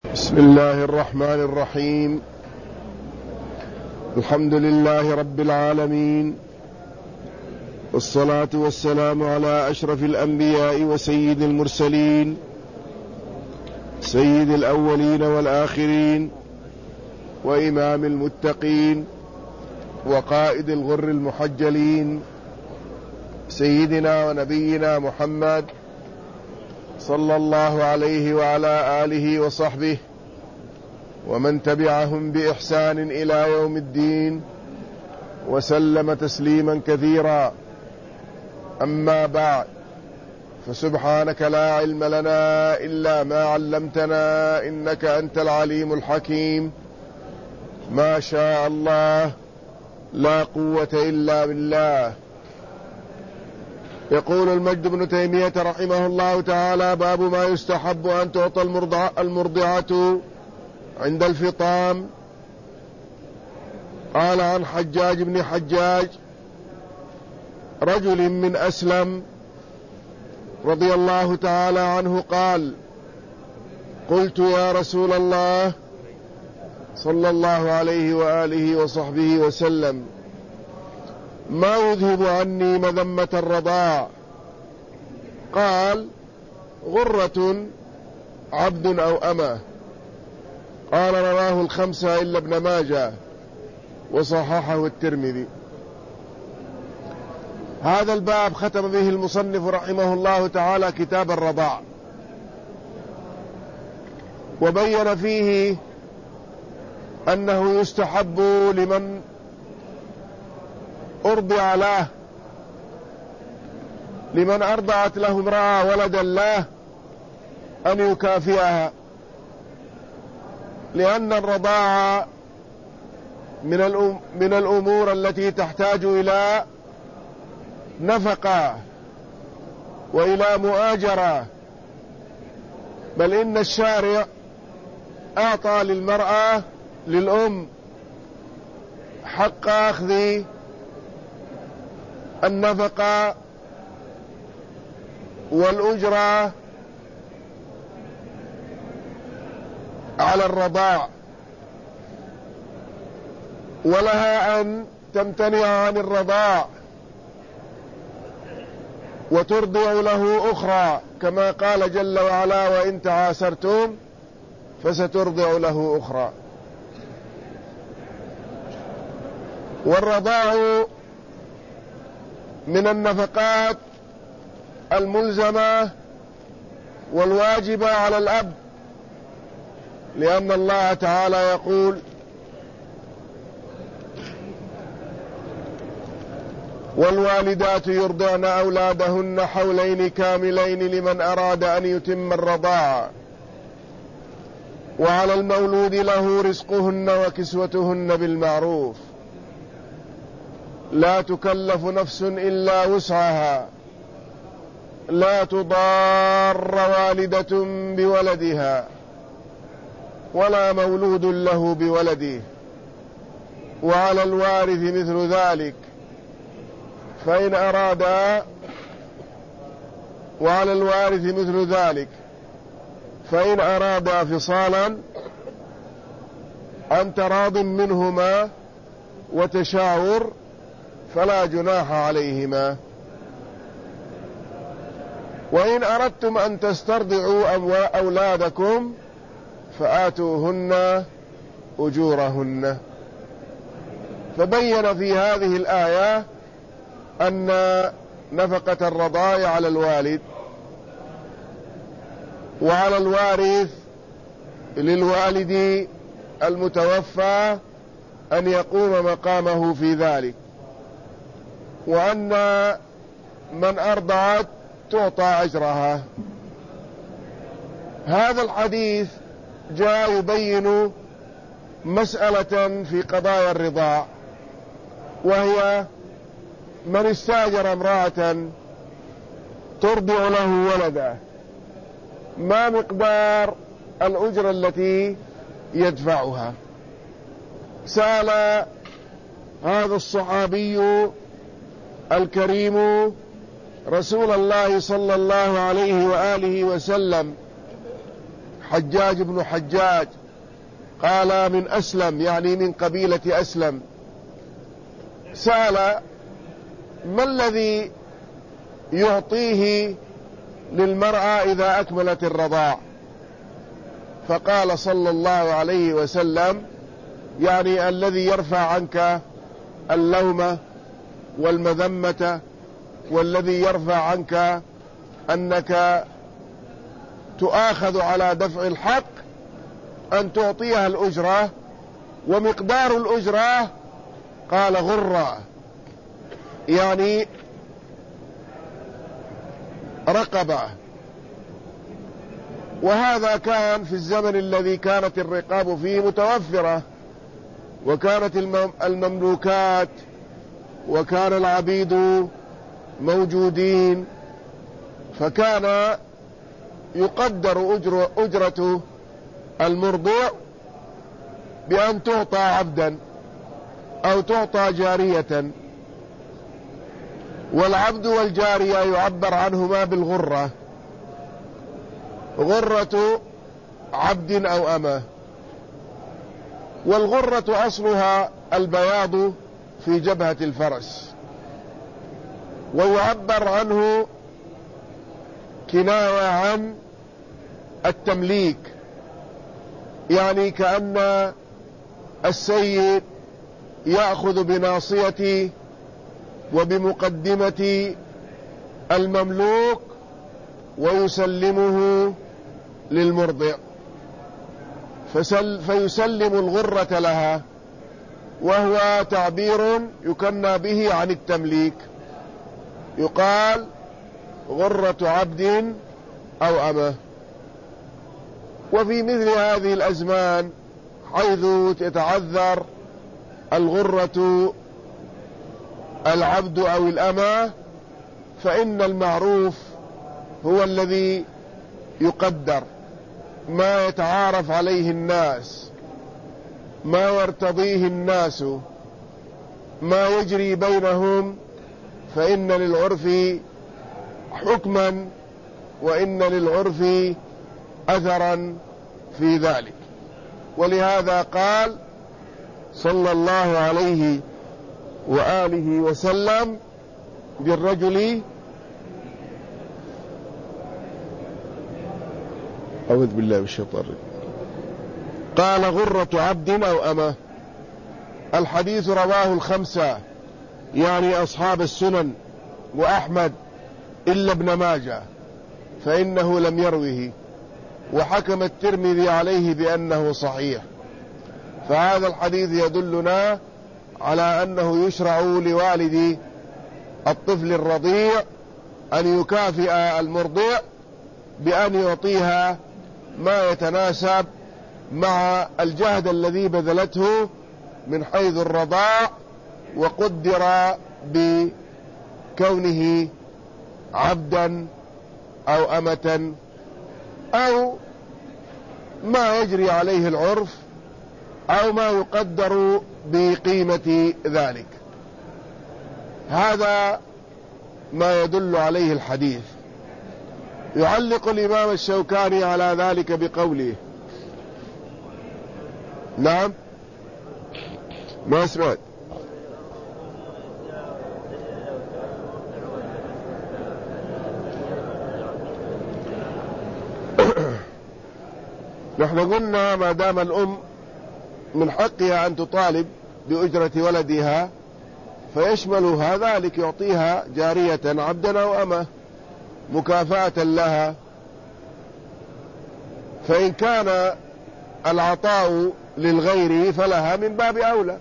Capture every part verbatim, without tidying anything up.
بسم الله الرحمن الرحيم. الحمد لله رب العالمين، والصلاة والسلام على أشرف الأنبياء وسيد المرسلين، سيد الأولين والآخرين، وإمام المتقين، وقائد الغر المحجلين، سيدنا ونبينا محمد صلى الله عليه وعلى آله وصحبه ومن تبعهم بإحسان إلى يوم الدين، وسلم تسليما كثيرا. أما بعد، فسبحانك لا علم لنا إلا ما علمتنا، إنك أنت العليم الحكيم. ما شاء الله، لا قوة إلا بالله. يقول المجد بن تيمية رحمه الله تعالى: باب ما يستحب أن تعطى المرضعة عند الفطام. قال عن حجاج بن حجاج رجل من أسلم رضي الله تعالى عنه قال: قلت يا رسول الله صلى الله عليه وآله وصحبه وسلم، ما يذهب عني مذمة الرضاع؟ قال: غرة، عبد أو أمة. قال: رواه الخمسة إلا ابن ماجه، وصححه الترمذي. هذا الباب ختم به المصنف رحمه الله تعالى كتاب الرضاع، وبين فيه أنه يستحب لمن أرضع له لمن أرضعت له امرأة ولدا له أن يكافئها، لأن الرضاعة من من الأمور التي تحتاج إلى نفقة وإلى مؤاجرة، بل إن الشارع أعطى للمرأة للأم حق أخذ النفقة والأجرة على الرضاع، ولها أن تمتنع عن الرضاع وترضع له أخرى، كما قال جل وعلا: وإن تعاسرتم فسترضع له أخرى. والرضاع من النفقات الملزمة والواجبة على الأب، لأن الله تعالى يقول: والوالدات يرضعن أولادهن حولين كاملين لمن أراد أن يتم الرضاعة، وعلى المولود له رزقهن وكسوتهن بالمعروف، لا تكلف نفس إلا وسعها، لا تضار والدة بولدها ولا مولود له بولده، وعلى الوارث مثل ذلك فإن أرادا وعلى الوارث مثل ذلك فإن أرادا فصالا عن تراض منهما وتشاور فلا جناح عليهما. وإن أردتم أن تسترضعوا أولادكم فآتوهن أجورهن. فبين في هذه الآية أن نفقة الرضاع على الوالد، وعلى الوارث للوالد المتوفى أن يقوم مقامه في ذلك، وأن من أرضعت تعطى أجرها. هذا الحديث جاء يبين مسألة في قضايا الرضاع، وهي من استاجر امرأة ترضع له ولدا، ما مقدار الأجرة التي يدفعها؟ سأل هذا الصحابي الكريم رسول الله صلى الله عليه وآله وسلم حجاج بن حجاج قال من أسلم، يعني من قبيلة أسلم، سأل ما الذي يعطيه للمرأة إذا أكملت الرضاع؟ فقال صلى الله عليه وسلم يعني الذي يرفع عنك اللوم والمذمة، والذي يرفع عنك أنك تؤاخذ على دفع الحق، أن تعطيها الأجرة. ومقدار الأجرة قال غرة، يعني رقبة. وهذا كان في الزمن الذي كانت الرقاب فيه متوفرة، وكانت المملوكات وكان العبيد موجودين، فكان يقدر أجر أجرة المرضع بأن تعطى عبدا أو تعطى جارية. والعبد والجارية يعبر عنهما بالغرة، غرة عبد أو أمة. والغرة أصلها البياض في جبهة الفرس، ويعبر عنه كناية عن التمليك، يعني كأن السيد يأخذ بناصية وبمقدمة المملوك ويسلمه للمرضع، فيسلم الغرة لها، وهو تعبير يكنى به عن التمليك، يقال غرة عبد أو أمة. وفي مثل هذه الأزمان حيث تتعذر الغرة العبد أو الأمة، فإن المعروف هو الذي يقدر، ما يتعارف عليه الناس، ما يرتضيه الناس، ما يجري بينهم، فإن للعرف حكما وإن للعرف أثرا في ذلك. ولهذا قال صلى الله عليه وآله وسلم بالرجل، أعوذ بالله من الشيطان الرجيم، قال غرة عبد أو أمة. الحديث رواه الخمسة، يعني أصحاب السنن وأحمد إلا ابن ماجه، فإنه لم يروه، وحكم الترمذي عليه بأنه صحيح. فهذا الحديث يدلنا على أنه يشرع لوالد الطفل الرضيع أن يكافئ المرضع بأن يعطيها ما يتناسب مع الجهد الذي بذلته من حيث الرضاع، وقدر بكونه عبدا أو أمة أو ما يجري عليه العرف أو ما يقدر بقيمة ذلك. هذا ما يدل عليه الحديث. يعلق الإمام الشوكاني على ذلك بقوله، نعم ما سمعت، نحن قلنا ما دام الأم من حقها أن تطالب بأجرة ولدها فيشملها ذلك، يعطيها جارية عبدا أو أمة مكافأة لها. فإن كان العطاء للغير فلها من باب أولى.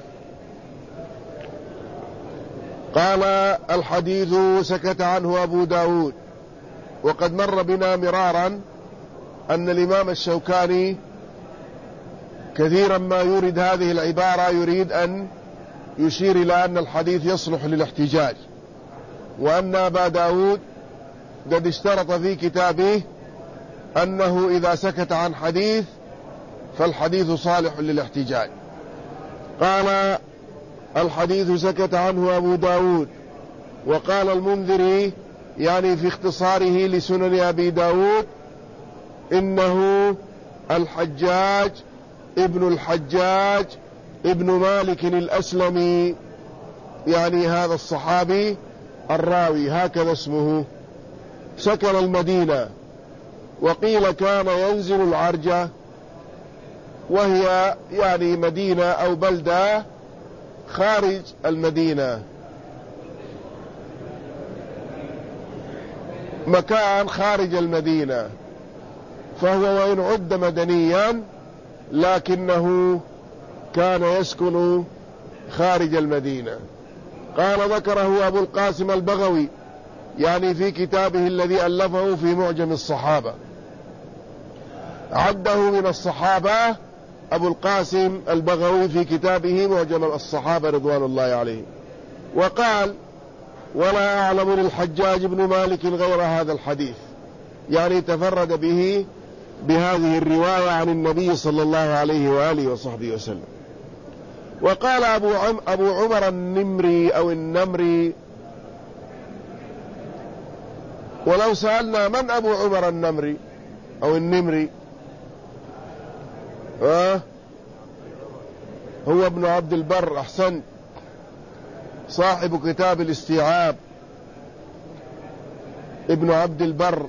قال الحديث سكت عنه أبو داود. وقد مر بنا مرارا أن الإمام الشوكاني كثيرا ما يريد هذه العبارة يريد أن يشير إلى أن الحديث يصلح للاحتجاج، وأن أبا داود قد اشترط في كتابه أنه إذا سكت عن حديث فالحديث صالح للاحتجاج. قال الحديث سكت عنه أبو داود. وقال المنذري يعني في اختصاره لسنن أبي داود إنه الحجاج ابن الحجاج ابن مالك الأسلمي، يعني هذا الصحابي الراوي هكذا اسمه، سكن المدينة، وقيل كان ينزل العرجة، وهي يعني مدينة أو بلدة خارج المدينة، مكان خارج المدينة، فهو وإن عد مدنيا لكنه كان يسكن خارج المدينة. قال ذكره أبو القاسم البغوي، يعني في كتابه الذي ألفه في معجم الصحابة، عده من الصحابة أبو القاسم البغوي في كتابه معجم الصحابة رضوان الله عليه. وقال: ولا أعلم للحجاج بن مالك غير هذا الحديث، يعني تفرد به بهذه الرواية عن النبي صلى الله عليه وآله وصحبه وسلم. وقال أبو, عم أبو عمر النمري أو النمري، ولو سألنا من أبو عمر النمري أو النمري، آه هو ابن عبد البر، أحسن، صاحب كتاب الاستيعاب، ابن عبد البر،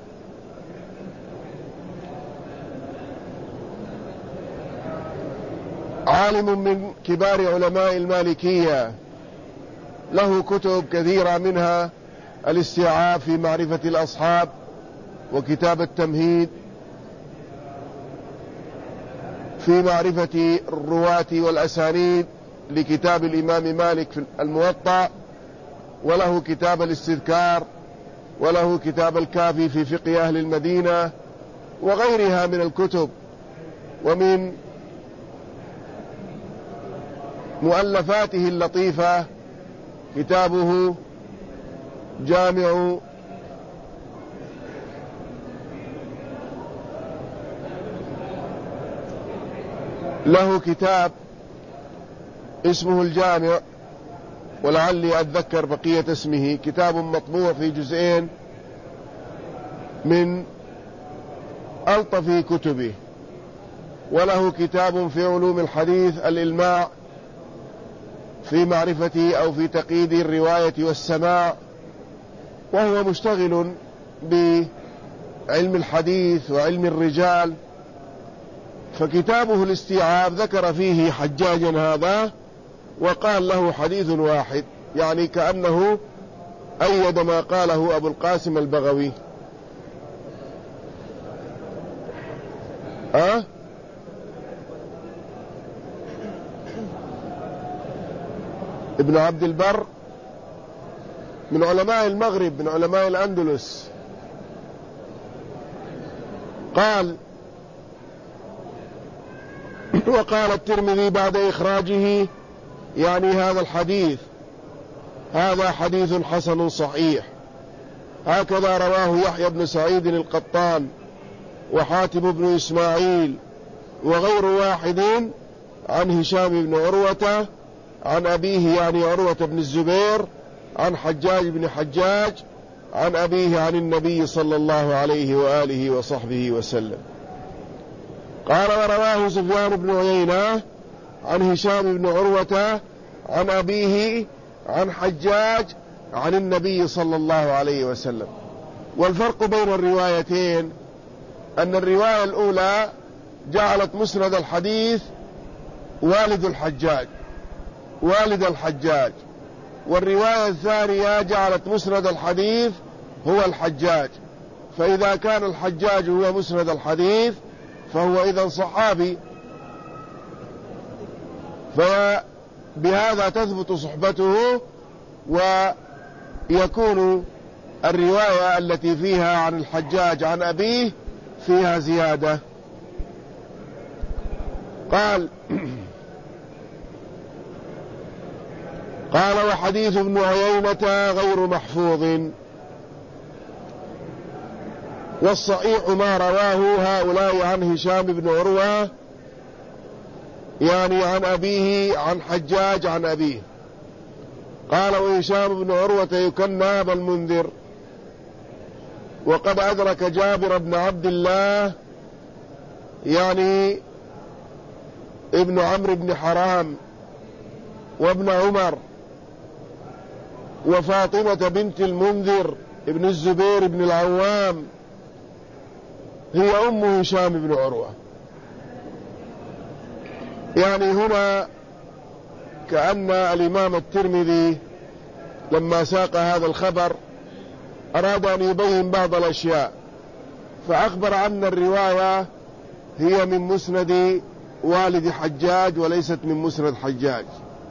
عالم من كبار علماء المالكية، له كتب كثيرة منها الاستيعاب في معرفة الأصحاب، وكتاب التمهيد في معرفة الرواة والأسانيد لكتاب الإمام مالك في الموطأ، وله كتاب الاستذكار، وله كتاب الكافي في فقه أهل المدينة، وغيرها من الكتب. ومن مؤلفاته اللطيفة كتابه جامع له كتاب اسمه الجامع، ولعلي أتذكر بقية اسمه، كتاب مطبوع في جزئين من ألطف كتبه. وله كتاب في علوم الحديث الإلماع في معرفة أو في تقييد الرواية والسماع، وهو مشتغل بعلم الحديث وعلم الرجال. فكتابه الاستيعاب ذكر فيه حجاجا هذا وقال له حديث واحد، يعني كأنه أيد ما قاله أبو القاسم البغوي. أه؟ ابن عبد البر من علماء المغرب، من علماء الأندلس. قال: وقال الترمذي بعد إخراجه، يعني هذا الحديث، هذا حديث حسن صحيح، هكذا رواه يحيى بن سعيد القطان وحاتم بن إسماعيل وغير واحد عن هشام بن عروة عن أبيه، يعني عروة بن الزبير، عن حجاج بن حجاج عن أبيه عن النبي صلى الله عليه وآله وصحبه وسلم. قال: ورواه سفيان بن عيينة عن هشام بن عروة عن أبيه عن حجاج عن النبي صلى الله عليه وسلم. والفرق بين الروايتين أن الرواية الأولى جعلت مسند الحديث والد الحجاج والد الحجاج، والرواية الثانية جعلت مسند الحديث هو الحجاج. فإذا كان الحجاج هو مسند الحديث فهو إذن صحابي، فبهذا تثبت صحبته، ويكون الرواية التي فيها عن الحجاج عن أبيه فيها زيادة. قال قال: وحديث ابن عيينة غير محفوظ، والصحيح ما رواه هؤلاء عن هشام بن عروة، يعني عن أبيه عن حجاج عن أبيه. قال: وهشام بن عروة يكنى أبا المنذر، وقد أدرك جابر بن عبد الله يعني ابن عمرو بن حرام وابن عمر وفاطمة بنت المنذر ابن الزبير بن العوام هي أم هشام بن عروة. يعني هنا كأن الإمام الترمذي لما ساق هذا الخبر أراد أن يبين بعض الأشياء، فأخبر أن الرواية هي من مسند والد حجاج وليست من مسند حجاج،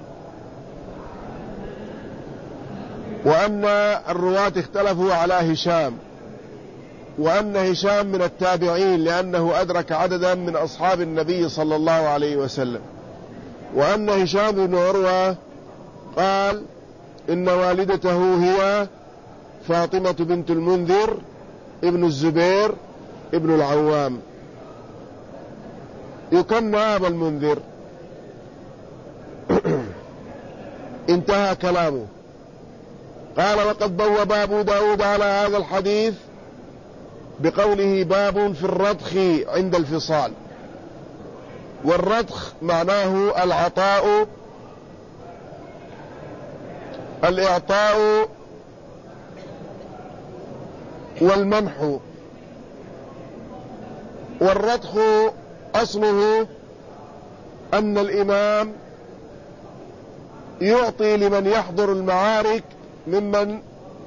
وأن الرواة اختلفوا على هشام، وأن هشام من التابعين لأنه أدرك عددا من أصحاب النبي صلى الله عليه وسلم، وأن هشام بن عروة قال إن والدته هي فاطمة بنت المنذر ابن الزبير ابن العوام، يكنى أبا المنذر. انتهى كلامه. قال وقد بوب أبو داود على هذا الحديث بقوله باب في الرضخ عند الفصال. والرضخ معناه العطاء، الإعطاء والمنح. والرضخ أصله أن الإمام يعطي لمن يحضر المعارك ممن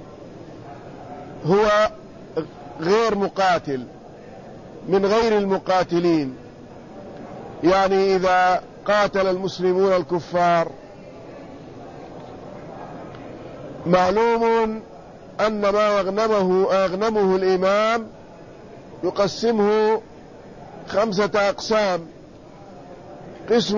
هو غير مقاتل من غير المقاتلين. يعني إذا قاتل المسلمون الكفار معلوم أن ما أغنمه, أغنمه الإمام يقسمه خمسة أقسام: قسم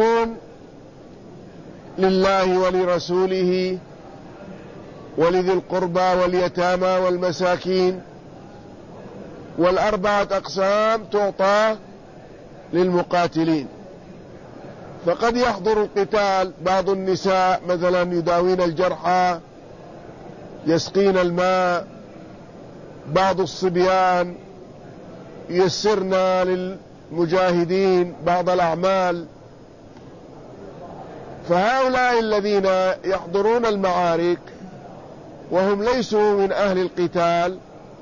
لله ولرسوله ولذي القربى واليتامى والمساكين، والأربعة أقسام تعطى للمقاتلين. فقد يحضر القتال بعض النساء مثلا يداوين الجرحى، يسقين الماء، بعض الصبيان يسرن للمجاهدين بعض الأعمال. فهؤلاء الذين يحضرون المعارك وهم ليسوا من أهل القتال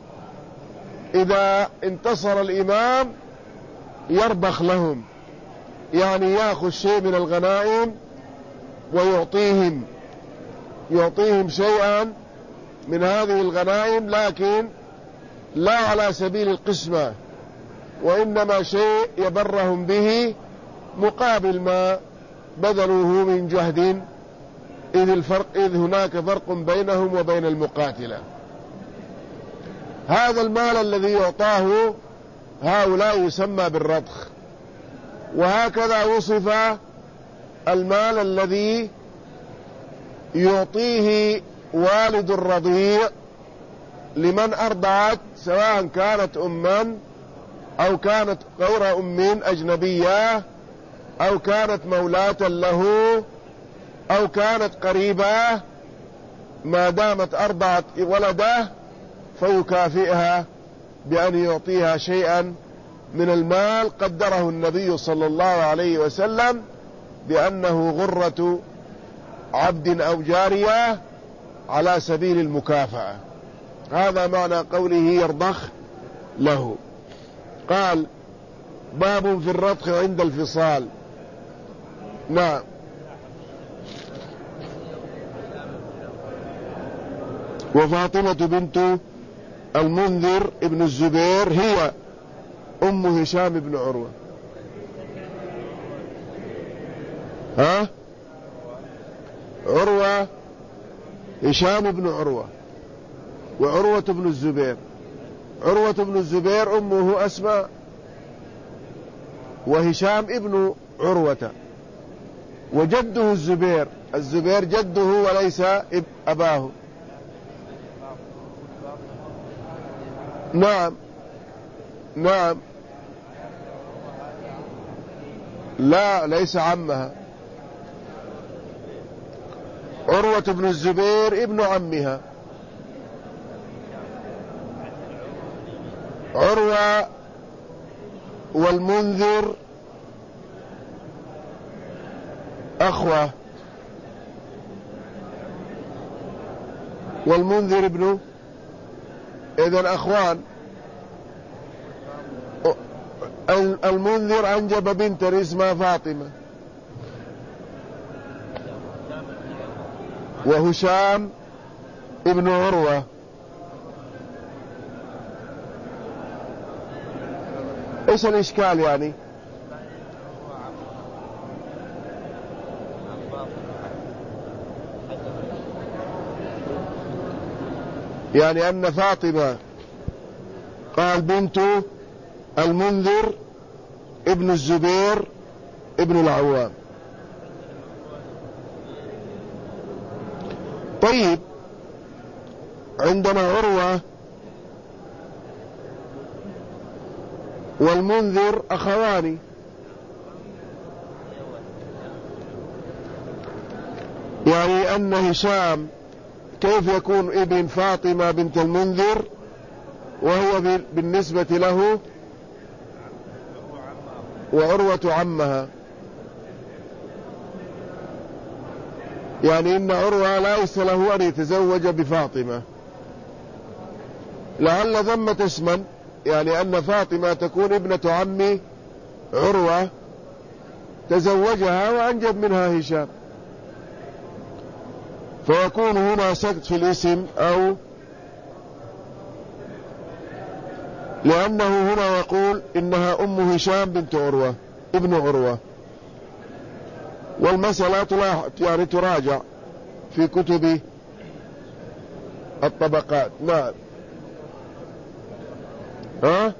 إذا انتصر الإمام يربخ لهم، يعني يأخذ شيء من الغنائم ويعطيهم يعطيهم شيئا من هذه الغنائم، لكن لا على سبيل القسمة، وإنما شيء يبرهم به مقابل ما بذلوه من جهد، إذ, الفرق إذ هناك فرق بينهم وبين المقاتلة. هذا المال الذي يعطاه هؤلاء يسمى بالرضخ. وهكذا وصف المال الذي يعطيه والد الرضيع لمن أرضعت، سواء كانت أما أو كانت غير أم أجنبية أو كانت مولاة له أو كانت قريبة، ما دامت أرضعت ولده فيكافئها بأن يعطيها شيئا من المال قدره النبي صلى الله عليه وسلم بأنه غرة عبد أو جارية على سبيل المكافأة. هذا معنى قوله يرضخ له. قال باب في الرضخ عند الفصال. نعم. وفاطمة بنت المنذر ابن الزبير هي أم هشام بن عروة. ها عروة هشام بن عروة وعروة بن الزبير. عروة بن الزبير أمه أسماء، وهشام ابن عروة، وجده الزبير. الزبير جده وليس أباه. نعم نعم لا ليس عمها. عروة بن الزبير ابن عمها. عروة والمنذر أخوة، والمنذر ابنه، إذن أخوان. المنذر أنجب بنت اسمها فاطمة، وهشام ابن عروة. ايش الاشكال يعني؟ يعني ان فاطمة قال بنت المنذر ابن الزبير ابن العوام. طيب عندنا عروة والمنذر أخوان، يعني أن هشام كيف يكون ابن فاطمة بنت المنذر وهو بالنسبة له وعروة عمها؟ يعني إن عروة ليس له أن يتزوج بفاطمة، لعل ثمة اسما، يعني أن فاطمة تكون ابنة عم عروة تزوجها وأنجب منها هشام، فيكون هنا سقط في الاسم، أو لأنه هنا يقول إنها أم هشام بنت عروة ابن عروة. والمسألة يعني تراجع في كتب الطبقات. نعم. ها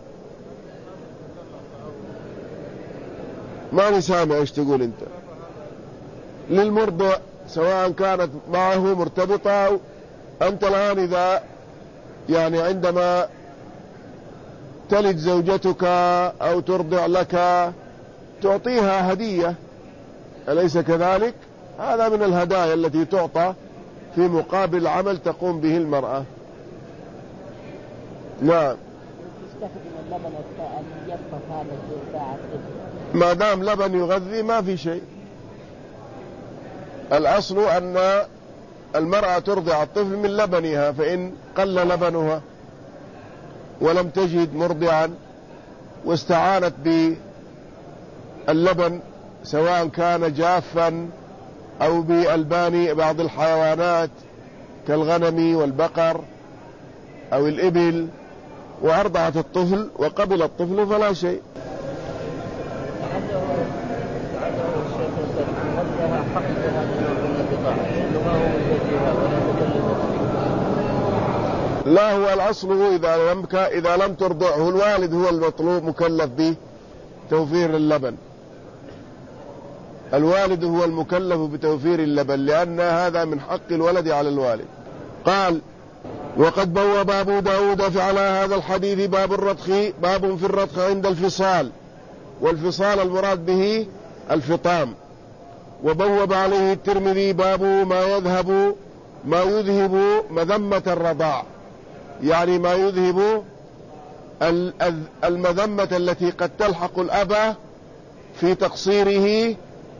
ما سامع ايش تقول انت؟ للمرضع سواء كانت معه مرتبطة أو أنت الآن إذا يعني عندما تلد زوجتك أو ترضع لك تعطيها هدية، أليس كذلك؟ هذا من الهدايا التي تعطى في مقابل عمل تقوم به المرأة. نعم. ما دام لبن يغذي ما في شيء. الأصل أن المرأة ترضع الطفل من لبنها، فإن قل لبنها ولم تجد مرضعا واستعانت باللبن سواء كان جافا أو بألبان بعض الحيوانات كالغنم والبقر أو الإبل وأرضعت الطفل وقبل الطفل فلا شيء. لا، هو الأصل إذا لم إذا لم ترضعه الوالد هو المطلوب مكلف بتوفير اللبن، الوالد هو المكلف بتوفير اللبن، لأن هذا من حق الولد على الوالد. قال: وقد بوب أبو داود على هذا الحديث باب الرضخ، باب في الرضخ عند الفصال، والفصال المراد به الفطام. وبوب عليه الترمذي باب ما يذهب ما يذهب مذمة الرضاع، يعني ما يذهب المذمة التي قد تلحق الأب في تقصيره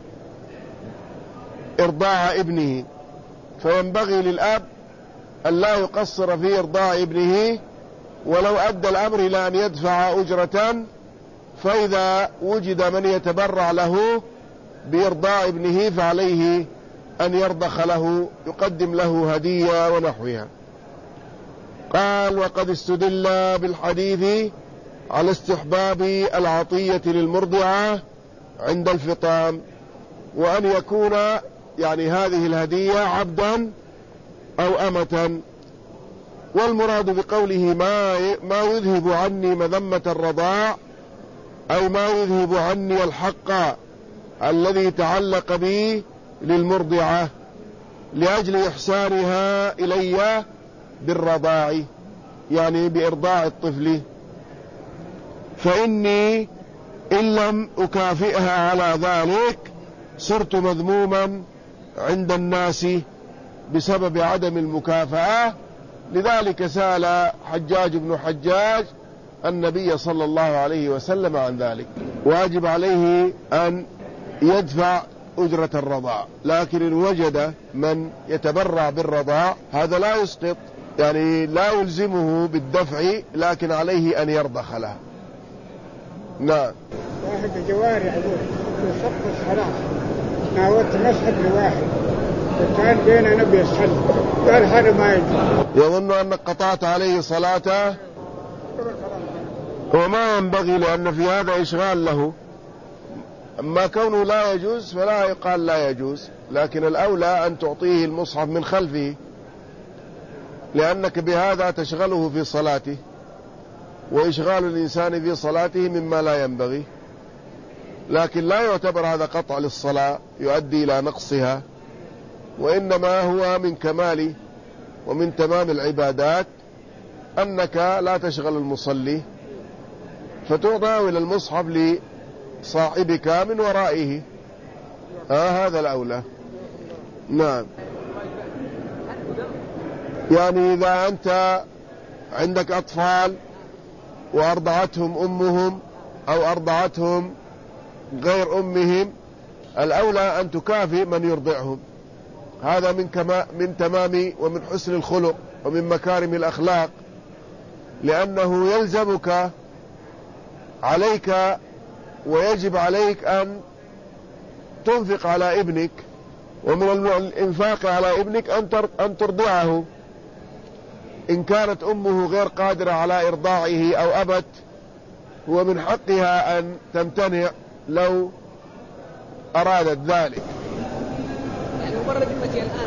إرضاع ابنه، فينبغي للأب أن لا يقصر في إرضاع ابنه ولو أدى الأمر إلى أن يدفع أجرة، فإذا وجد من يتبرع له بإرضاع ابنه فعليه أن يرضخ له، يقدم له هدية ونحوها. قال: وقد استدل بالحديث على استحباب العطية للمرضعة عند الفطام، وأن يكون يعني هذه الهدية عبدا أو أمة. والمراد بقوله ما ما يذهب عني مذمة الرضاع، أو ما يذهب عني الحق الذي تعلق بي للمرضعة لأجل إحسانها إلي بالرضاع، يعني بإرضاع الطفل، فإني إن لم أكافئها على ذلك صرت مذموما عند الناس بسبب عدم المكافأة. لذلك سأل حجاج بن حجاج النبي صلى الله عليه وسلم عن ذلك. واجب عليه أن يدفع أجرة الرضاع، لكن إن وجد من يتبرع بالرضاع هذا لا يسقط، يعني لا يلزمه بالدفع، لكن عليه أن يرضخ لها. نعم. واحد جواري عدوه يصف الصلاة ناوت مسحب لواحد وكان بيننا بيصلي قال هذا ما يجوز، يظن أنك قطعت عليه صلاته وما ينبغي، لأن في هذا إشغال له. أما كونه لا يجوز فلا يقال لا يجوز، لكن الأولى أن تعطيه المصحف من خلفه، لأنك بهذا تشغله في صلاته، وإشغال الإنسان في صلاته مما لا ينبغي. لكن لا يعتبر هذا قطع للصلاة يؤدي إلى نقصها، وإنما هو من كمال ومن تمام العبادات أنك لا تشغل المصلي، فتناول المصحف لصاحبك من ورائه. آه هذا الأولى. نعم. يعني إذا أنت عندك أطفال وأرضعتهم أمهم أو أرضعتهم غير أمهم، الأولى أن تكافئ من يرضعهم. هذا من, كما من تمام ومن حسن الخلق ومن مكارم الأخلاق، لأنه يلزمك عليك ويجب عليك أن تنفق على ابنك، ومن الإنفاق على ابنك أن ترضعه. إن كانت أمه غير قادرة على إرضاعه أو أبت، هو من حقها أن تمتنع لو أرادت ذلك. يعني مبرر ذمتي الآن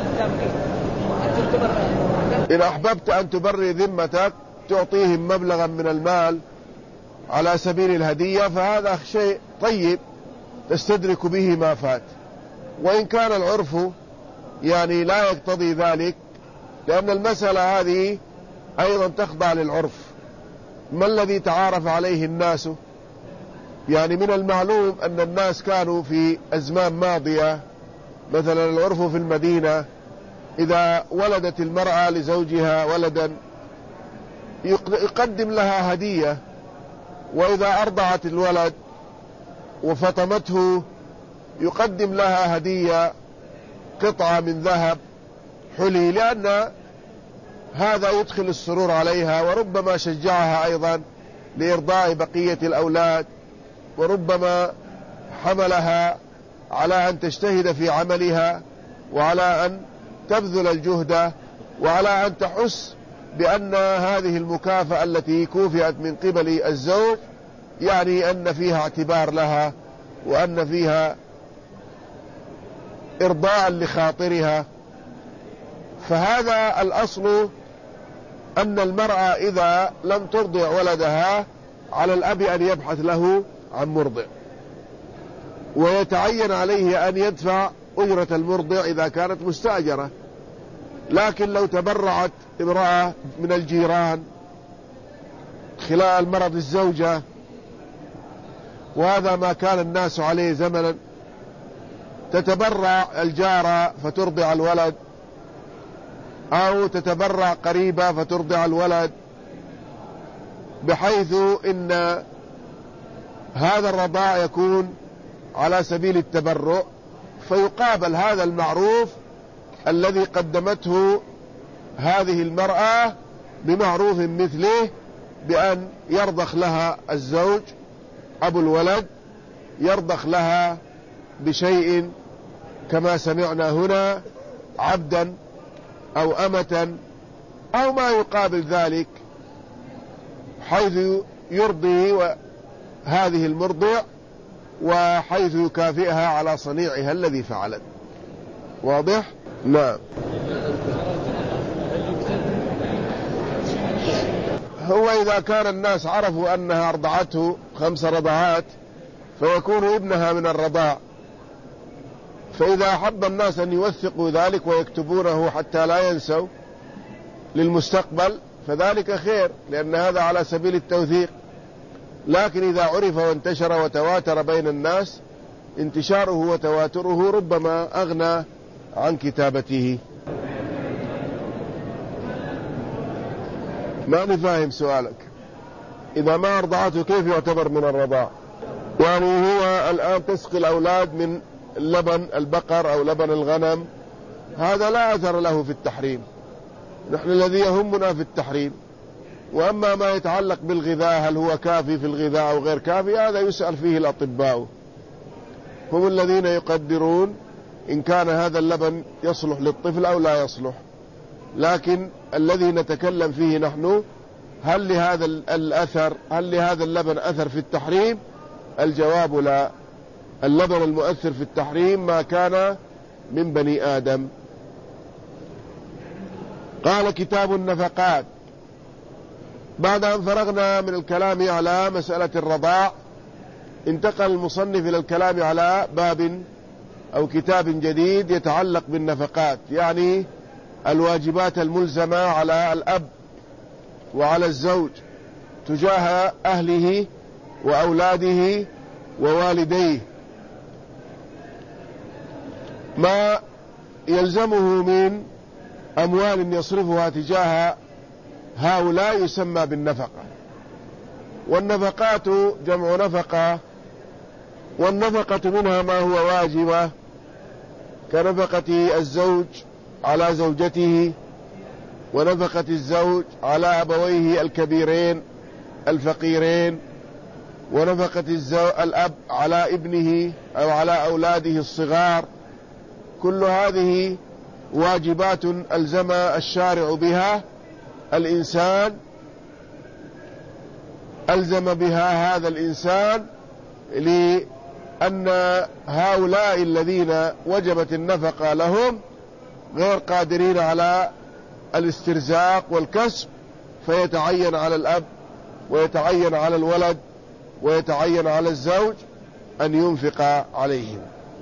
إن أحببت أن تبرر ذمتك تعطيهم مبلغا من المال على سبيل الهدية، فهذا شيء طيب تستدرك به ما فات. وإن كان العرف يعني لا يقتضي ذلك، لأن المسألة هذه أيضا تخضع للعرف. ما الذي تعارف عليه الناس؟ يعني من المعلوم أن الناس كانوا في أزمان ماضية، مثلا العرف في المدينة إذا ولدت المرأة لزوجها ولدا يقدم لها هدية، وإذا أرضعت الولد وفطمته يقدم لها هدية قطعة من ذهب حلي، لأن هذا يدخل السرور عليها، وربما شجعها أيضا لإرضاع بقية الأولاد، وربما حملها على أن تجتهد في عملها، وعلى أن تبذل الجهد، وعلى أن تحس بأن هذه المكافأة التي كوفئت من قبل الزوج يعني أن فيها اعتبار لها، وأن فيها إرضاء لخاطرها. فهذا الأصل، أن المرأة إذا لم ترضع ولدها على الأب أن يبحث له عن مرضع، ويتعين عليه أن يدفع أجرة المرضع إذا كانت مستأجرة. لكن لو تبرعت امرأة من الجيران خلال مرض الزوجة، وهذا ما كان الناس عليه زمنا، تتبرع الجارة فترضع الولد، أو تتبرع قريبة فترضع الولد، بحيث إن هذا الرضاع يكون على سبيل التبرع، فيقابل هذا المعروف الذي قدمته هذه المرأة بمعروف مثله، بأن يرضخ لها الزوج أبو الولد، يرضخ لها بشيء كما سمعنا هنا، عبدا أو أمة أو ما يقابل ذلك، حيث يرضي هذه المرضع، وحيث يكافئها على صنيعها الذي فعلت. واضح؟ نعم. هو إذا كان الناس عرفوا أنها أرضعته خمس رضعات فيكون ابنها من الرضاع، فإذا أحب الناس أن يوثقوا ذلك ويكتبونه حتى لا ينسوا للمستقبل فذلك خير، لأن هذا على سبيل التوثيق. لكن إذا عرف وانتشر وتواتر بين الناس، انتشاره وتواتره ربما أغنى عن كتابته. ما نفهم سؤالك. إذا ما أرضعته كيف يعتبر من الرضاع؟ يعني هو الآن تسقي الأولاد من لبن البقر أو لبن الغنم، هذا لا أثر له في التحريم، نحن الذي يهمنا في التحريم. وأما ما يتعلق بالغذاء، هل هو كافي في الغذاء أو غير كافي، هذا يسأل فيه الأطباء، هم الذين يقدرون إن كان هذا اللبن يصلح للطفل أو لا يصلح. لكن الذي نتكلم فيه نحن، هل لهذا الأثر هل لهذا اللبن أثر في التحريم؟ الجواب لا. اللبن المؤثر في التحريم ما كان من بني آدم. قال كتاب النفقات. بعد أن فرغنا من الكلام على مسألة الرضاع، انتقل المصنف إلى الكلام على باب أو كتاب جديد يتعلق بالنفقات، يعني الواجبات الملزمة على الأب وعلى الزوج تجاه أهله وأولاده ووالديه، ما يلزمه من أموال يصرفها تجاه هؤلاء يسمى بالنفقة. والنفقات جمع نفقة، والنفقة منها ما هو واجبة كنفقة الزوج على زوجته، ونفقة الزوج على أبويه الكبيرين الفقيرين، ونفقة الأب على ابنه أو على أولاده الصغار. كل هذه واجبات ألزم الشارع بها الإنسان، ألزم بها هذا الإنسان لأن هؤلاء الذين وجبت النفقة لهم غير قادرين على الاسترزاق والكسب، فيتعين على الأب ويتعين على الولد ويتعين على الزوج أن ينفق عليهم.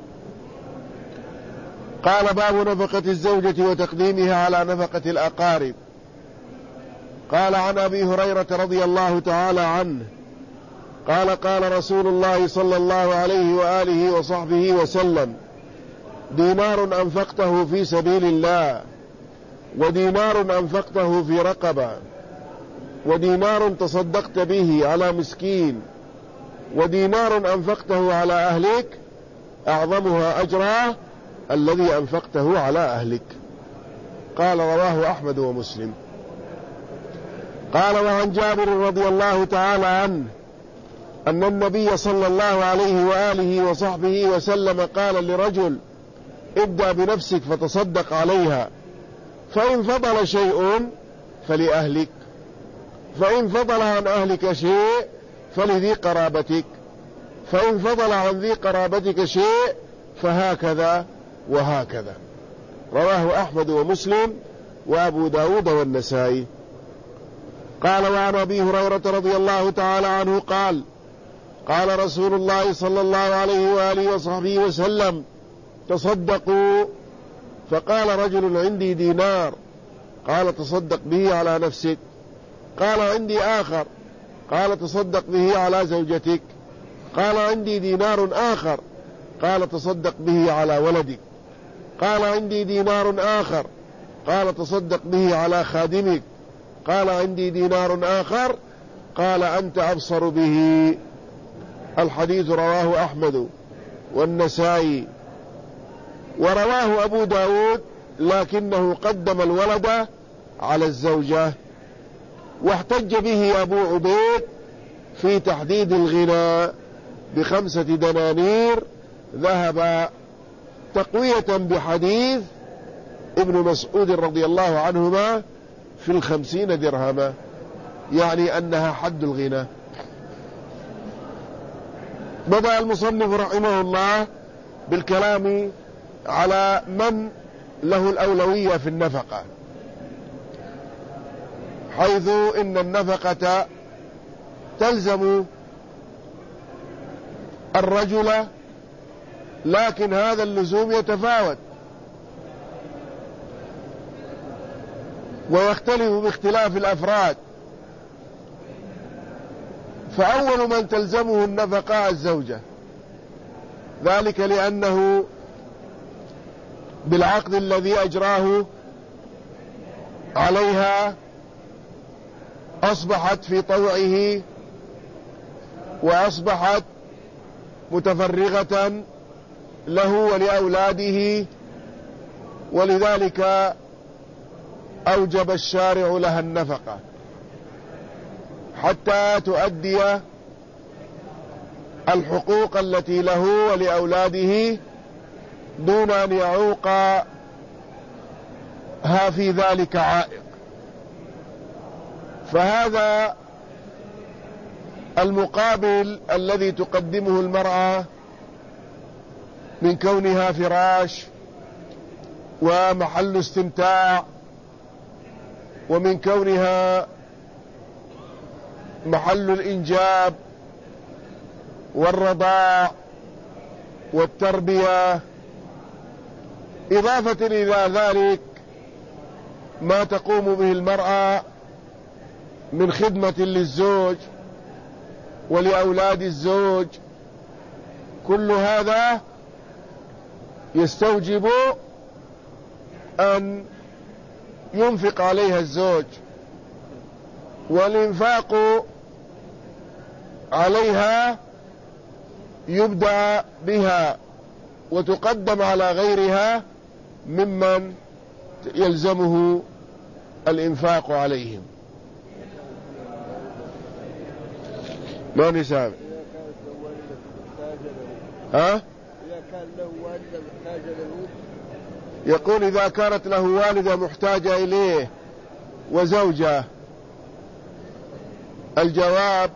قال باب نفقة الزوجة وتقديمها على نفقة الأقارب. قال عن أبي هريرة رضي الله تعالى عنه قال قال رسول الله صلى الله عليه وآله وصحبه وسلم: دينار أنفقته في سبيل الله، ودينار أنفقته في رقبة، ودينار تصدقت به على مسكين، ودينار أنفقته على أهلك، أعظمها أجرا الذي أنفقته على أهلك. قال رواه أحمد ومسلم. قال وعن جابر رضي الله تعالى عنه أن النبي صلى الله عليه وآله وصحبه وسلم قال لرجل: ابدأ بنفسك فتصدق عليها، فإن فضل شيء فلأهلك، فإن فضل عن أهلك شيء فلذي قرابتك، فإن فضل عن ذي قرابتك شيء فهكذا وهكذا. رواه أحمد ومسلم وأبو داود والنسائي. قال وعن أبي هريرة رضي الله تعالى عنه قال قال رسول الله صلى الله عليه وآله وصحبه وسلم: تصدقوا. فقال رجل: عندي دينار. قال: تصدق به على نفسك. قال: عندي آخر. قال: تصدق به على زوجتك. قال: عندي دينار آخر. قال: تصدق به على ولدك. قال: عندي دينار آخر. قال: تصدق به على خادمك. قال: عندي دينار آخر. قال: أنت أبصر به. الحديث رواه أحمد والنسائي، ورواه أبو داود، لكنه قدم الولد على الزوجة. واحتج به أبو عبيد في تحديد الغنى بخمسة دنانير ذهب، تقوية بحديث ابن مسعود رضي الله عنهما في الخمسين درهما، يعني أنها حد الغنى. بدأ المصنف رحمه الله بالكلام على من له الأولوية في النفقة، حيث إن النفقة تلزم الرجل، لكن هذا اللزوم يتفاوت ويختلف باختلاف الأفراد. فأول من تلزمه النفقة الزوجة، ذلك لأنه بالعقد الذي أجراه عليها أصبحت في طوعه وأصبحت متفرغة له ولأولاده، ولذلك أوجب الشارع لها النفقة حتى تؤدي الحقوق التي له ولأولاده دون أن يعوقها في ذلك عائق. فهذا المقابل الذي تقدمه المرأة من كونها فراش ومحل استمتاع، ومن كونها محل الإنجاب والرضاع والتربية، إضافة إلى ذلك ما تقوم به المرأة من خدمة للزوج ولأولاد الزوج، كل هذا يستوجب أن ينفق عليها الزوج، والإنفاق عليها يبدأ بها وتقدم على غيرها ممن يلزمه الإنفاق عليهم. ما نسامع ها؟ إذا كان له والدة محتاجة له، يقول إذا كانت له والدة محتاجة إليه وزوجة، الجواب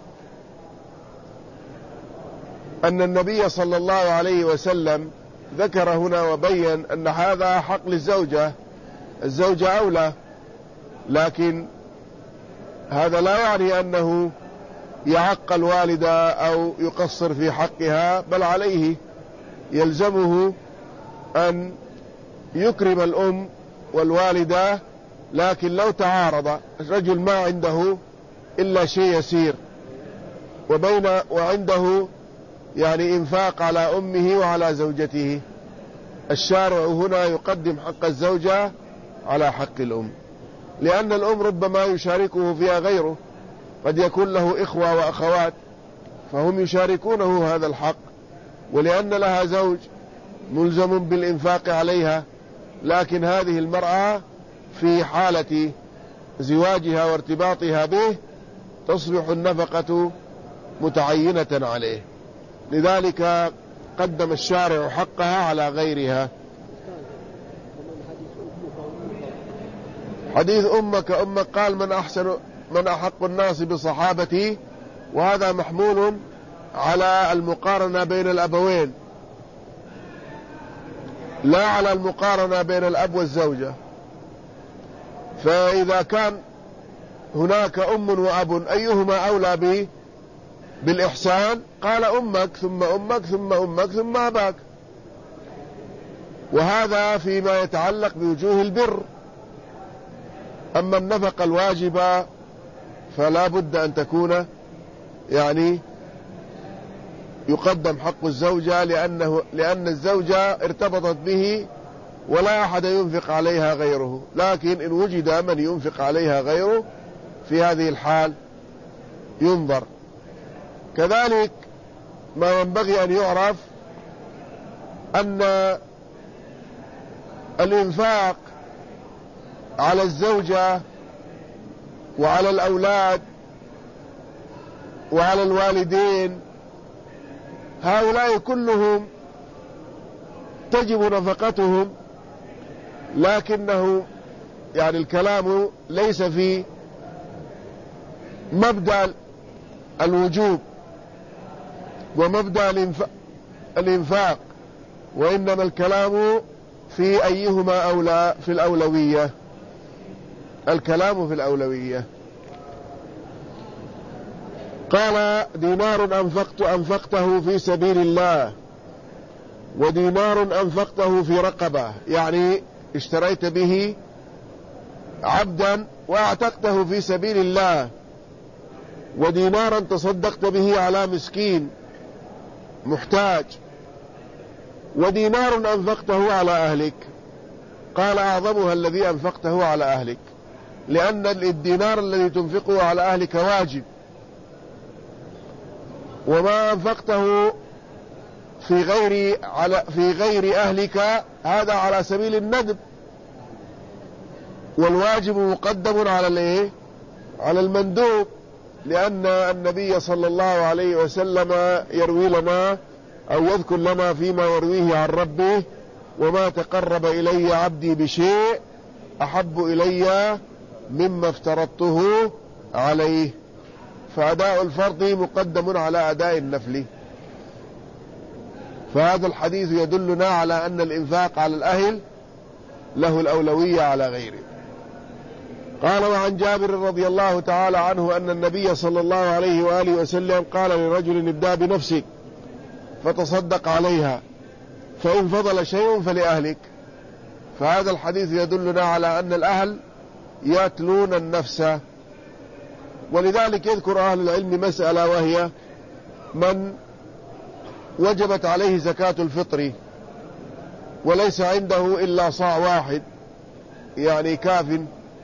أن النبي صلى الله عليه وسلم ذكر هنا وبين أن هذا حق للزوجة، الزوجة أولى، لكن هذا لا يعني أنه يعق الوالدة أو يقصر في حقها، بل عليه يلزمه أن يكرم الأم والوالدة. لكن لو تعارض الرجل ما عنده إلا شيء يسير وبين وعنده يعني إنفاق على أمه وعلى زوجته، الشارع هنا يقدم حق الزوجة على حق الأم، لأن الأم ربما يشاركه فيها غيره، قد يكون له إخوة وأخوات فهم يشاركونه هذا الحق، ولأن لها زوج ملزم بالإنفاق عليها. لكن هذه المرأة في حالة زواجها وارتباطها به تصبح النفقة متعينة عليه، لذلك قدم الشارع حقها على غيرها. حديث أمك أمك قال من أحسن من أحق الناس بصحابتي، وهذا محمول على المقارنة بين الأبوين لا على المقارنة بين الأب والزوجة. فإذا كان هناك أم وأب أيهما أولى به بالإحسان؟ قال أمك ثم أمك ثم أمك ثم أباك، وهذا فيما يتعلق بوجوه البر. أما النفقة الواجبة فلا بد أن تكون يعني يقدم حق الزوجة، لأنه لأن الزوجة ارتبطت به ولا أحد ينفق عليها غيره، لكن إن وجد من ينفق عليها غيره في هذه الحال ينظر. كذلك ما ينبغي أن يعرف أن الإنفاق على الزوجة وعلى الأولاد وعلى الوالدين هؤلاء كلهم تجب نفقتهم، لكنه يعني الكلام ليس في مبدأ الوجوب ومبدأ الإنفاق، وإنما الكلام في أيهما أولى، في الأولوية، الكلام في الأولوية. قال دينار أنفقت أنفقته في سبيل الله، ودينار أنفقته في رقبة، يعني اشتريت به عبدا واعتقته في سبيل الله، ودينارا تصدقت به على مسكين محتاج، ودينار أنفقته على أهلك. قال أعظمها الذي أنفقته على أهلك، لأن الدينار الذي تنفقه على أهلك واجب، وما أنفقته في غير على في غير أهلك هذا على سبيل الندب، والواجب مقدم على الايه على المندوب، لأن النبي صلى الله عليه وسلم يروي لنا أو يذكر لنا فيما يرويه عن ربه: وما تقرب إلي عبدي بشيء أحب إلي مما افترضته عليه. فأداء الفرض مقدم على أداء النفل. فهذا الحديث يدلنا على أن الإنفاق على الأهل له الأولوية على غيره. قال: وعن جابر رضي الله تعالى عنه أن النبي صلى الله عليه وآله وسلم قال لرجل: ابدأ بنفسك فتصدق عليها، فإن فضل شيء فلأهلك. فهذا الحديث يدلنا على أن الأهل يتلون النفس. ولذلك يذكر أهل العلم مسألة، وهي من وجبت عليه زكاة الفطر وليس عنده إلا صاع واحد، يعني كاف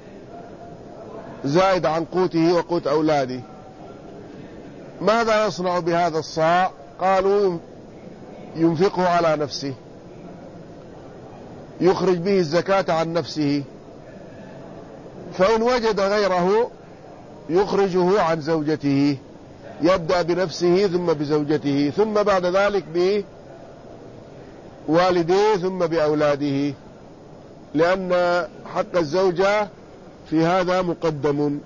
زائد عن قوته وقوت أولاده، ماذا يصنع بهذا الصاع؟ قالوا: ينفقه على نفسه، يخرج به الزكاة عن نفسه، فإن وجد غيره يخرجه عن زوجته، يبدأ بنفسه ثم بزوجته، ثم بعد ذلك بوالديه، ثم بأولاده، لأن حق الزوجة في هذا مقدم.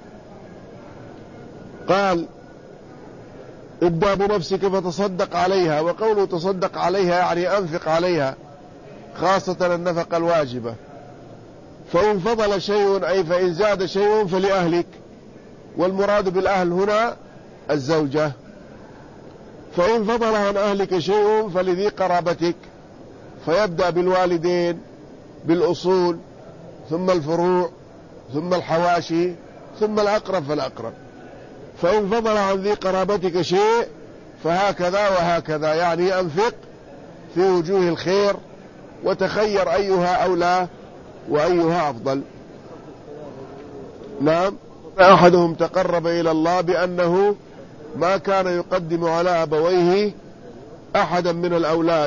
قال: ابدأ بنفسك فتصدق عليها. وقوله تصدق عليها يعني أنفق عليها، خاصة النفقة الواجبة. فإن فضل شيء أي فإن زاد شيء فلأهلك، والمراد بالأهل هنا الزوجة. فإن فضل عن أهلك شيء فلذي قرابتك، فيبدأ بالوالدين بالأصول، ثم الفروع، ثم الحواشي، ثم الأقرب فالأقرب. فإن فضل عن ذي قرابتك شيء فهكذا وهكذا، يعني أنفق في وجوه الخير وتخير أيها أولى وأيها أفضل. نعم. أحدهم تقرب إلى الله بأنه ما كان يقدم على أبويه أحدا من الأولاد،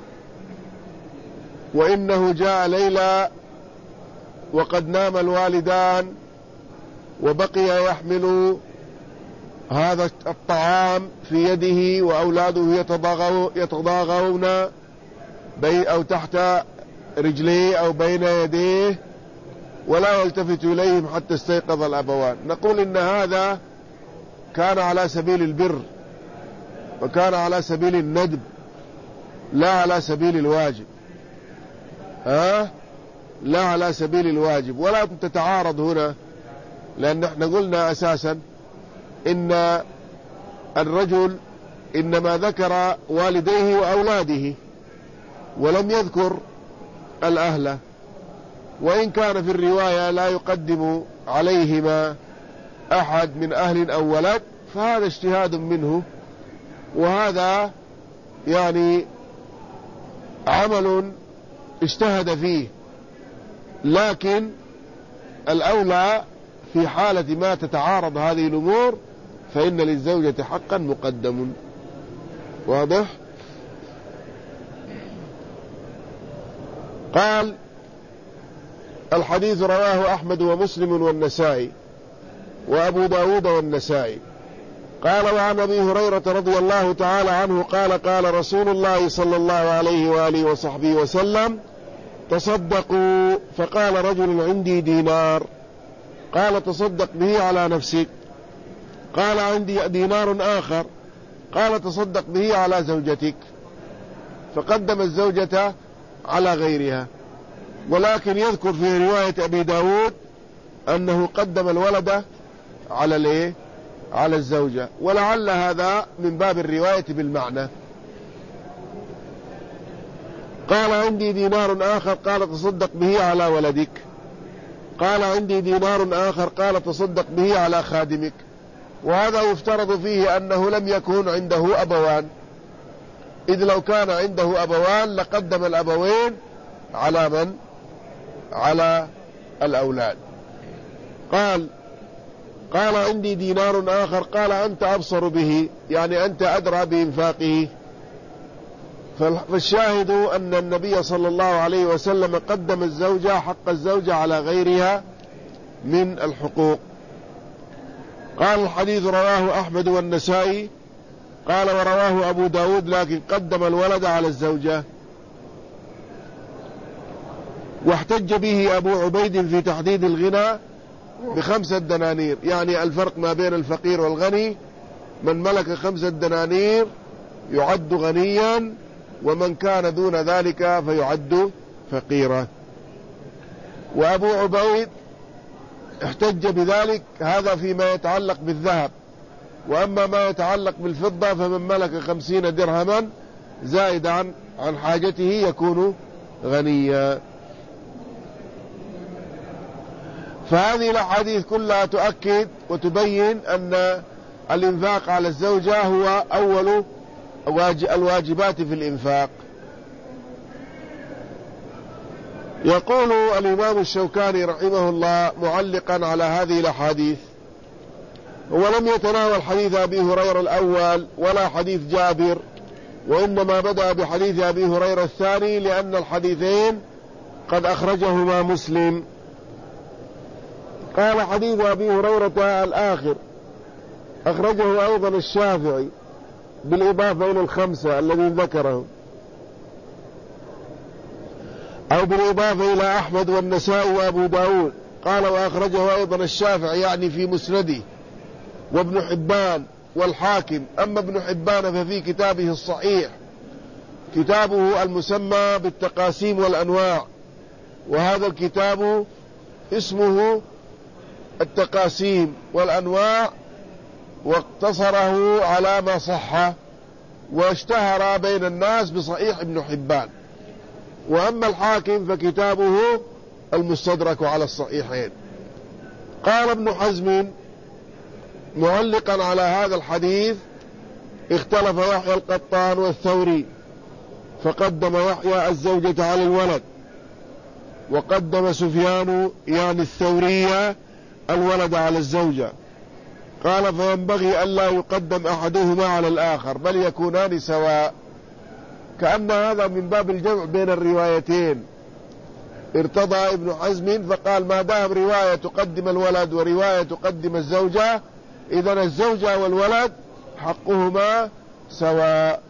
وإنه جاء ليلة وقد نام الوالدان وبقي يحمل هذا الطعام في يده، وأولاده يتضاغون بين أو تحت رجليه أو بين يديه، ولا يلتفت إليهم حتى استيقظ الأبوان. نقول إن هذا كان على سبيل البر، وكان على سبيل الندب، لا على سبيل الواجب. ها؟ لا على سبيل الواجب، ولا تتعارض هنا، لأن احنا قلنا أساسا إن الرجل إنما ذكر والديه وأولاده ولم يذكر الأهل، وإن كان في الرواية لا يقدم عليهما أحد من أهل أو ولد، فهذا اجتهاد منه، وهذا يعني عمل اجتهد فيه، لكن الأولى في حالة ما تتعارض هذه الأمور فإن للزوجة حقا مقدم. واضح؟ قال: الحديث رواه أحمد ومسلم والنسائي وأبو داود والنسائي. قال: وعن أبي هريرة رضي الله تعالى عنه قال: قال رسول الله صلى الله عليه وآله وصحبه وسلم: تصدقوا. فقال رجل: عندي دينار. قال: تصدق به على نفسك. قال: عندي دينار آخر. قال: تصدق به على زوجتك. فقدم الزوجة على غيرها، ولكن يذكر في رواية أبي داود أنه قدم الولد على الايه على الزوجة، ولعل هذا من باب الرواية بالمعنى. قال: عندي دينار آخر. قال: تصدق به على ولدك. قال: عندي دينار آخر. قال: تصدق به على خادمك. وهذا يفترض فيه أنه لم يكن عنده أبوان، إذ لو كان عنده أبوان لقدم الأبوين على من؟ على الأولاد. قال: قال عندي دينار آخر، قال أنت أبصر به، يعني أنت أدرى بإنفاقه. فالشاهد أن النبي صلى الله عليه وسلم قدم الزوجة حق الزوجة على غيرها من الحقوق. قال الحديث رواه أحمد والنسائي، قال ورواه أبو داود، لكن قدم الولد على الزوجة. واحتج به أبو عبيد في تحديد الغنى بخمسة دنانير، يعني الفرق ما بين الفقير والغني، من ملك خمسة دنانير يعد غنيا، ومن كان دون ذلك فيعد فقيرا. وأبو عبيد احتج بذلك، هذا فيما يتعلق بالذهب، وأما ما يتعلق بالفضة فمن ملك خمسين درهما زائد عن عن حاجته يكون غنيا. فهذه الأحاديث كلها تؤكد وتبين أن الإنفاق على الزوجة هو أول الواجبات في الإنفاق. يقول الإمام الشوكاني رحمه الله معلقا على هذه الأحاديث: ولم يتناول حديث أبي هريرة الأول ولا حديث جابر، وإنما بدأ بحديث أبي هريرة الثاني، لأن الحديثين قد أخرجهما مسلم. قال حديث أبي هريرة الآخر أخرجه أيضا الشافعي بالإضافة إلى الخمسة الذي ذكره، أو بالإضافة إلى أحمد والنسائي وأبو داود. قال وأخرجه أيضا الشافعي يعني في مسنده، وابن حبان والحاكم. أما ابن حبان ففي كتابه الصحيح، كتابه المسمى بالتقاسيم والأنواع، وهذا الكتاب اسمه التقاسيم والأنواع، واقتصره على ما صح واشتهر بين الناس بصحيح ابن حبان. وأما الحاكم فكتابه المستدرك على الصحيحين. قال ابن حزم معلقا على هذا الحديث: اختلف يحيى القطان والثوري، فقدم يحيى الزوجة على الولد، وقدم سفيان يعني الثورية الولد على الزوجة. قال فينبغي ألا يقدم أحدهما على الآخر، بل يكونان سواء، كأن هذا من باب الجمع بين الروايتين. ارتضى ابن حزم فقال ما دام رواية تقدم الولد ورواية تقدم الزوجة، إذن الزوجة والولد حقهما سواء،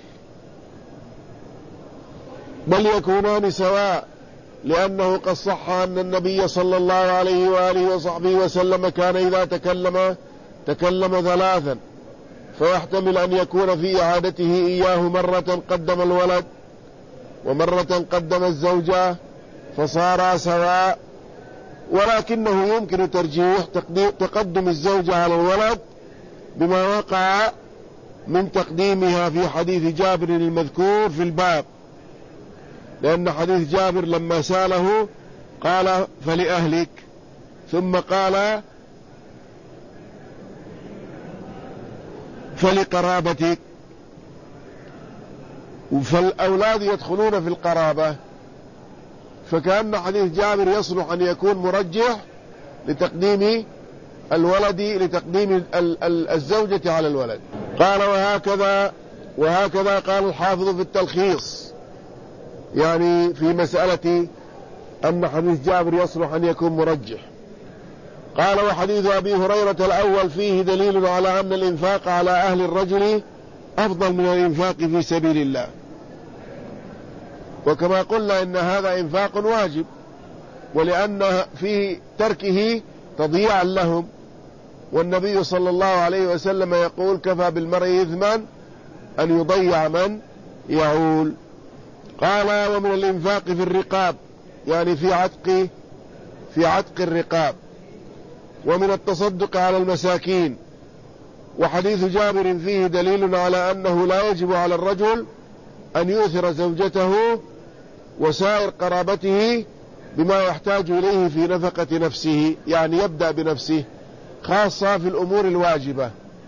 بل يكونان سواء، لأنه قد صح أن النبي صلى الله عليه وآله وصحبه وسلم كان إذا تكلم تكلم ثلاثا، فيحتمل أن يكون في إعادته إياه مرة قدم الولد ومرة قدم الزوجة فصار سواء، ولكنه يمكن ترجيح تقدم الزوجة على الولد بما وقع من تقديمها في حديث جابر المذكور في الباب، لأن حديث جابر لما سأله قال فلأهلك، ثم قال فلقرابتك، فالأولاد يدخلون في القرابة، فكأن حديث جابر يصلح أن يكون مرجح لتقديم الولد لتقديم الزوجة على الولد. قال وهكذا وهكذا قال الحافظ في التلخيص، يعني في مسألة أن حديث جابر يصلح أن يكون مرجح. قال وحديث أبي هريرة الأول فيه دليل على أن الإنفاق على أهل الرجل أفضل من الإنفاق في سبيل الله، وكما قلنا إن هذا إنفاق واجب، ولأن في تركه تضييعا لهم، والنبي صلى الله عليه وسلم يقول كفى بالمرء إثما أن يضيع من يعول. قال ومن الإنفاق في الرقاب، يعني في عتق في عتق الرقاب، ومن التصدق على المساكين. وحديث جابر فيه دليل على أنه لا يجب على الرجل أن يؤثر زوجته وسائر قرابته بما يحتاج إليه في نفقة نفسه، يعني يبدأ بنفسه خاصة في الأمور الواجبة،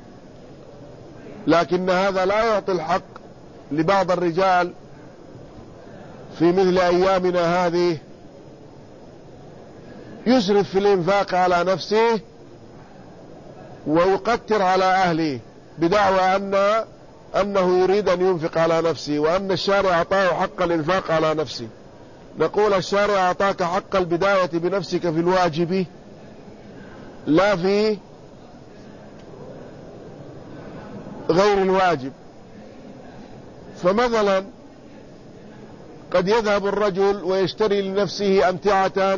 لكن هذا لا يعطي الحق لبعض الرجال في مثل أيامنا هذه، يسرف في الإنفاق على نفسه ويقتر على أهله بدعوى أن أنه يريد أن ينفق على نفسه، وأن الشارع أعطاه حق الإنفاق على نفسه، نقول الشارع أعطاك حق البداية بنفسك في الواجب لا في غير الواجب. فمثلا قد يذهب الرجل ويشتري لنفسه أمتعة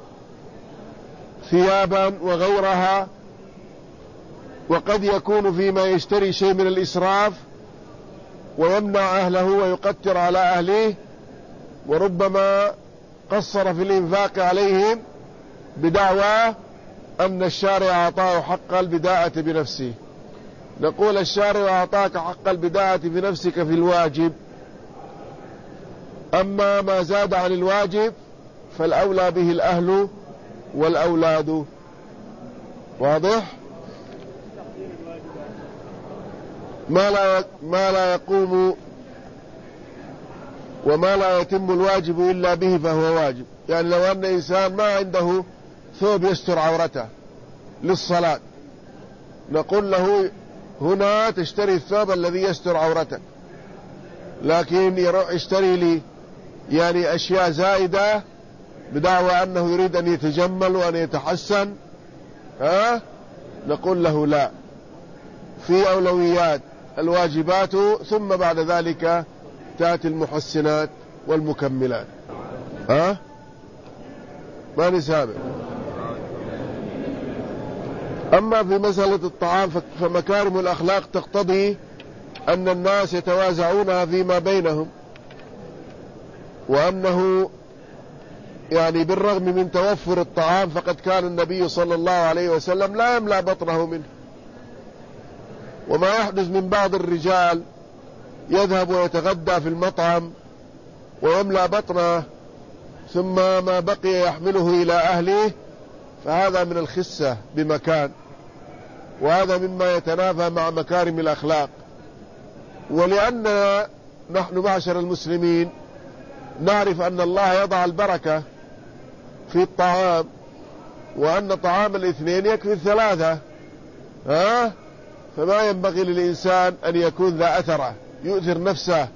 ثيابا وغيرها، وقد يكون فيما يشتري شيء من الإسراف ويمنع أهله ويقتر على أهله، وربما قصر في الإنفاق عليهم بدعوى أن الشارع أعطاه حق البداءة بنفسه. نقول الشارع أعطاك حق البداءة بنفسك في الواجب، أما ما زاد عن الواجب فالأولى به الأهل والأولاد. واضح؟ ما لا ما لا يقوم وما لا يتم الواجب إلا به فهو واجب. يعني لو أن إنسان ما عنده ثوب يستر عورته للصلاة، نقول له هنا تشتري الثوب الذي يستر عورتك، لكن يروح يشتري لي يعني أشياء زائدة بدعوى أنه يريد أن يتجمل وأن يتحسن، ها نقول له لا، في أولويات الواجبات ثم بعد ذلك تأتي المحسنات والمكملات. ها ما نسابق. أما في مسألة الطعام فمكارم الأخلاق تقتضي أن الناس يتوازعونها فيما بينهم، وأنه يعني بالرغم من توفر الطعام فقد كان النبي صلى الله عليه وسلم لا يملأ بطنه منه. وما يحدث من بعض الرجال يذهب ويتغدى في المطعم ويملأ بطنه ثم ما بقي يحمله إلى أهله، فهذا من الخسة بمكان، وهذا مما يتنافى مع مكارم الأخلاق. ولأننا نحن معشر المسلمين نعرف أن الله يضع البركة في الطعام، وأن طعام الاثنين يكفي الثلاثة، ها؟ فما ينبغي للإنسان أن يكون ذا أثرة يؤثر نفسه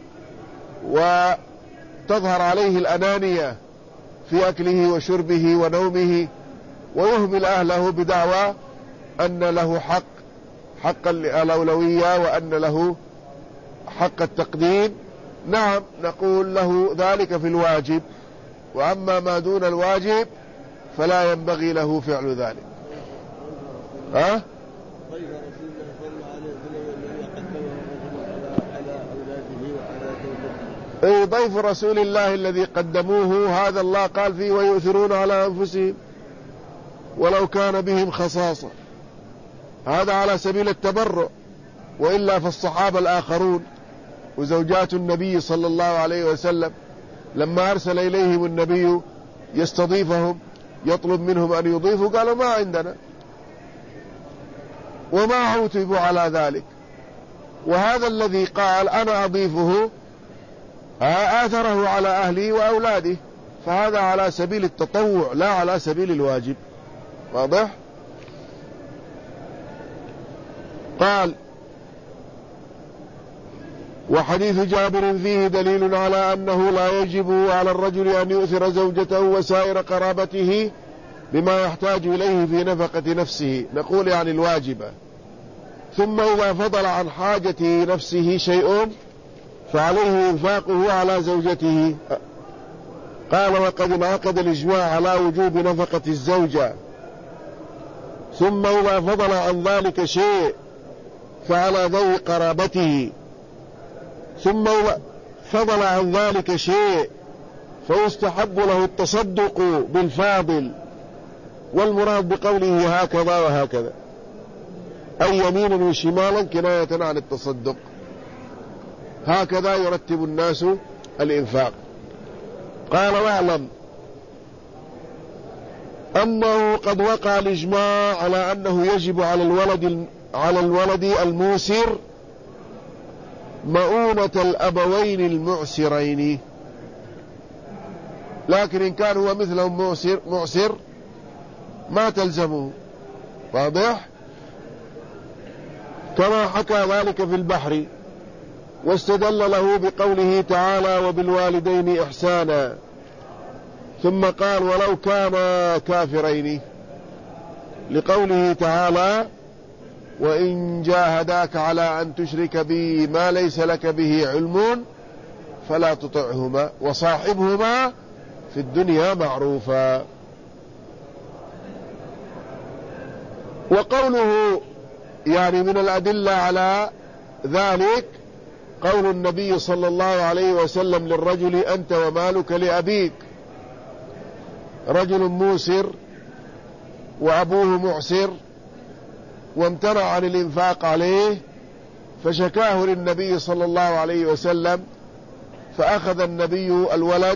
وتظهر عليه الأنانية في أكله وشربه ونومه، ويهمل أهله بدعوى أن له حق حق الأولوية وأن له حق التقديم. نعم نقول له ذلك في الواجب، وأما ما دون الواجب فلا ينبغي له فعل ذلك. ها؟ اي ضيف رسول الله الذي قدموه هذا الله قال فيه ويؤثرون على أنفسهم ولو كان بهم خصاصة، هذا على سبيل التبرع، وإلا فالصحابة الآخرون وزوجات النبي صلى الله عليه وسلم لما أرسل إليهم النبي يستضيفهم يطلب منهم أن يضيفوا قالوا ما عندنا، وما عوتبوا على ذلك. وهذا الذي قال أنا أضيفه آثره على أهلي وأولاده، فهذا على سبيل التطوع لا على سبيل الواجب. واضح؟ قال وحديث جابر فيه دليل على أنه لا يجب على الرجل أن يؤثر زوجته وسائر قرابته بما يحتاج إليه في نفقة نفسه، نقول يعني الواجبة. ثم إذا فضل عن حاجة نفسه شيء فعليه إنفاقه على زوجته. قال وقد انعقد الإجماع على وجوب نفقة الزوجة. ثم إذا فضل عن ذلك شيء فعلى ذوي قرابته. ثم إذا فضل عن ذلك شيء فيستحب له التصدق بالفاضل، والمراد بقوله هكذا وهكذا أي يمينا وشمالا كناية عن التصدق. هكذا يرتب الناس الإنفاق. قال واعلم أنه قد وقع الإجماع على أنه يجب على الولد على الولد الموسر مؤونة الأبوين المعسرين، لكن إن كان هو مثلهم معسر, معسر ما تلزمه. واضح؟ كما حكى ذلك في البحر، واستدل له بقوله تعالى وبالوالدين إحسانا، ثم قال ولو كانا كافرين، لقوله تعالى وإن جاهداك على أن تشرك بي ما ليس لك به علم فلا تطعهما وصاحبهما في الدنيا معروفا. وقوله يعني من الأدلة على ذلك قول النبي صلى الله عليه وسلم للرجل أنت ومالك لأبيك، رجل موسر وأبوه معسر وامتنع عن الإنفاق عليه، فشكاه للنبي صلى الله عليه وسلم، فأخذ النبي الولد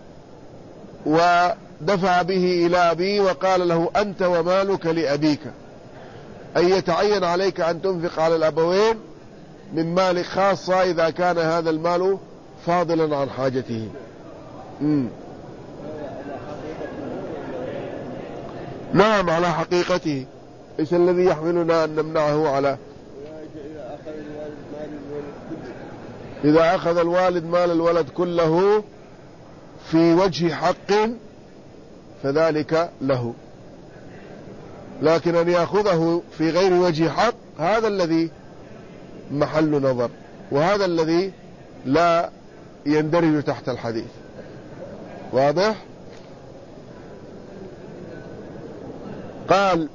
ودفع به إلى أبيه وقال له أنت ومالك لأبيك، أي يتعين عليك أن تنفق على الأبوين من مالك، خاصة إذا كان هذا المال فاضلا عن حاجته. مم. نعم على حقيقته. إيش الذي يحملنا أن نمنعه على إذا أخذ الوالد مال الولد كله في وجه حق فذلك له، لكن أن يأخذه في غير وجه حق هذا الذي محل نظر، وهذا الذي لا يندرج تحت الحديث. واضح؟ قال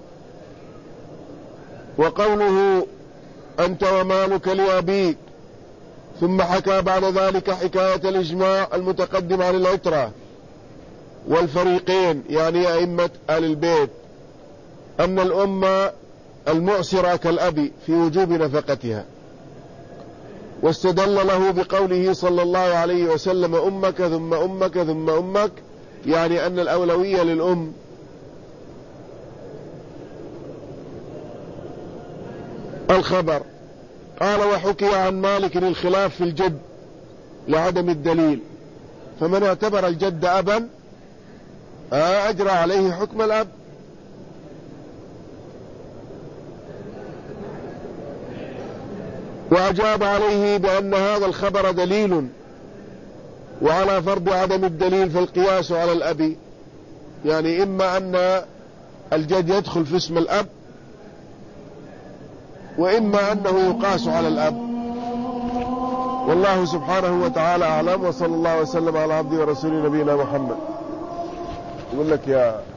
وقوله أنت ومالك لأبيك، ثم حكى بعد ذلك حكاية الإجماع المتقدم عن العترة والفريقين يعني أئمة آل البيت أن الأمة المعسرة كالأب في وجوب نفقتها، واستدل له بقوله صلى الله عليه وسلم أمك ثم أمك ثم أمك، يعني أن الأولوية للأم. الخبر قال وحكي عن مالك الخلاف في الجد لعدم الدليل، فمن اعتبر الجد أبا أجرى عليه حكم الأب، وأجاب عليه بأن هذا الخبر دليل، وعلى فرض عدم الدليل فالقياس على الأب، يعني إما أن الجد يدخل في اسم الأب، وإما أنه يقاس على الأب. والله سبحانه وتعالى أعلم، وصلى الله وسلم على عبده ورسوله نبينا محمد. يقول لك يا